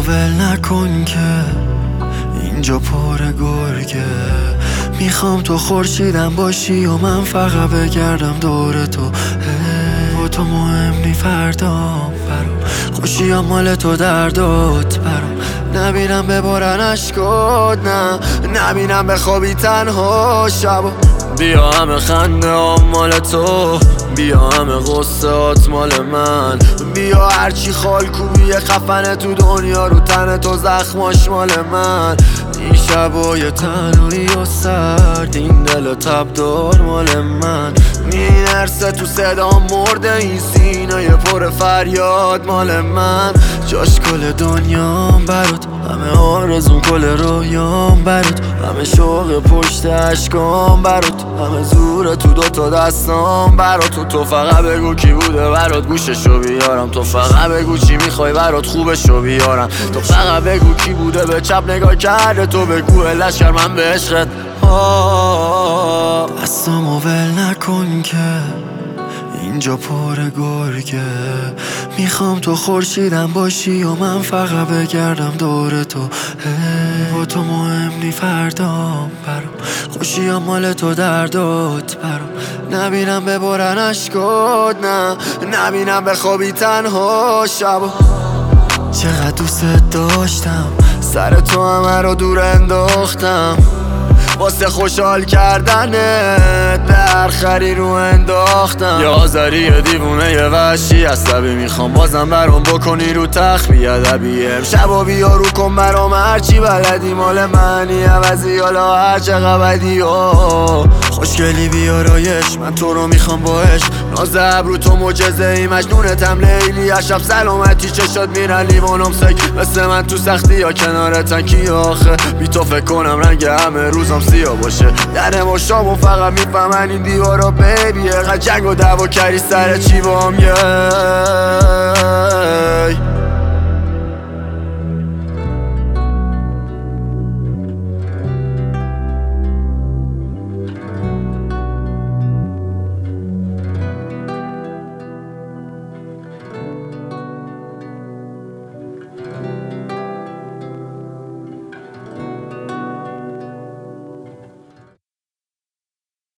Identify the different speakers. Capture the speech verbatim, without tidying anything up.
Speaker 1: دستامو ول نکن که اینجا پر گرگه. میخوام تو خورشیدم باشی و من فقط بگردم دور تو. با تو مهم نی فردام برام، خوشی هم مال تو دردات برام. نبینم ببارن اشکات، نه نبینم بخوابی تنها شبا. بیا همه خنده هم مال تو، بیا همه غصهات مال من. بیا هرچی خال کوبی خفنه تو دنیا رو تن تو زخماش مال من. این شبای تنهایی و سرد، این دل تبدار مال من. میرسه تو صدام مرده، این سینه پر فریاد مال من. جاش کل دنیام برات، همه آرزون کل رویام برات، همه شوق پشت اشکام برات، همه زور تو دوتا دستام برات. تو تو فقط بگو کی بوده برات گوششو بیارم، تو فقط بگو چی میخوای برات خوبشو بیارم، تو فقط بگو کی بوده به چپ نگاه کرده، تو بگو علش کرد من به عشقت. دستامو ول نکن که اینجا پر گرگه. میخوام تو خورشیدم باشی و من فقط بگردم دور تو. با تو مهم نی فردام برام، خوشی هم مال تو دردات برام. نبینم ببارن اشکات، نه نبینم بخوابی تنها شبا. چقدر دوست داشتم سر تو همه رو دور انداختم، واسه خوشحال کردنت به هر خری رو انداختم. یه آذری دیوونه یه وحشی عصبی، میخوام بازم برام بکنی رو تخت بیادبی. امشبا بیا رو کن برام هرچی بلدی مال منی، عوضی حالا هر چقدر بدی. خوشگلی بیارایش من تو رو میخوام با عشق، ناز ابرو تو معجزه ای، مجنونتم لیلی. اشب سلامتی چشات میرن لیوانم سگ، مثل من تو سختی یا کنارتن کی آخه. بی تو فکر کنم رنگ همه روزم سیاه باشه، در ما شامو فقط میفهمن این دیوارا بیبی. قد جنگ و دعوا کردی سر چی بام یه